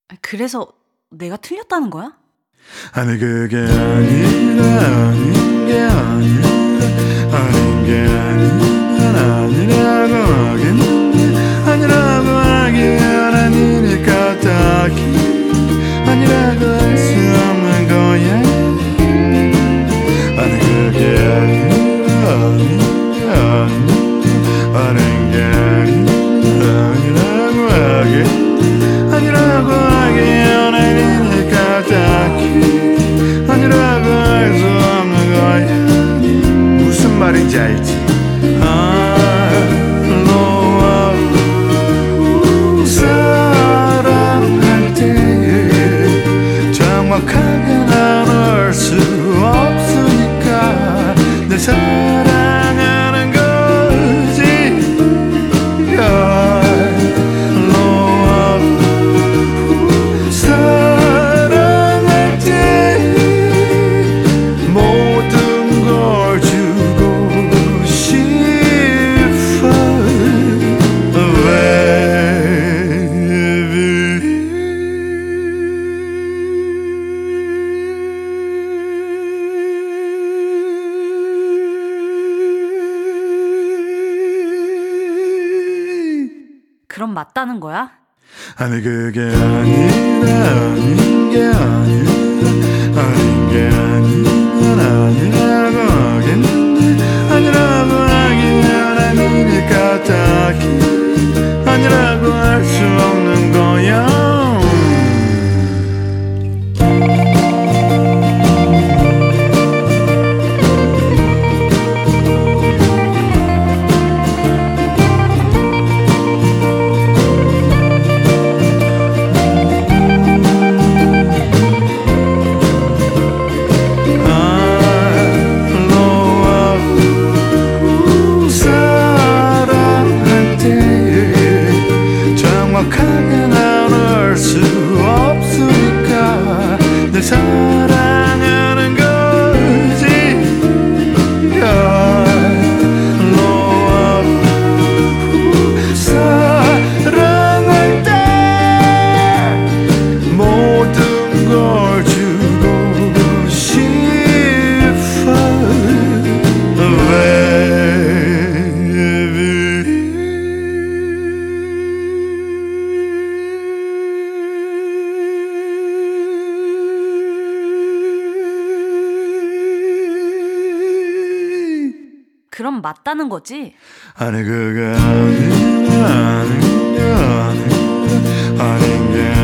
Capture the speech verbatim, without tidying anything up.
그래서 내가 틀렸다는 거야? 아니 그게 아니라 아닌 게 아니라 아닌 게 아니면 아니라고 하겠는데 아니라고 하기엔 아니니까 딱히 아니라고 할 수 없는 거야. 아니 그게 아니라 아닌 게 아니라 아닌 게 아니라 아니라고 하기엔 아니라고 하기엔 아니니까 딱히 아니라고 할 수 없는 거야. 무슨 말인지 알지? 사랑할 때 정확하게 나눌 수 없으니까 내 사랑하는 거지. 사랑할 때 모든 걸 주고 싶어 그럼 맞다는 거야? 아니 그게 아니라 아닌 게 아니라 아닌 게 아니면 아니라고 하겠는데 아니라고 하기엔 아니니까 딱히 아니라고 할 수 없는 거야. 사랑할 때 정확하게 나눌 수 없으니까 내 사랑하는 거지. 사랑할 때 모든 걸 주고 싶어 그럼 맞다는 거지? 아니 그게 아니라 아닌 게 아니라 아닌 게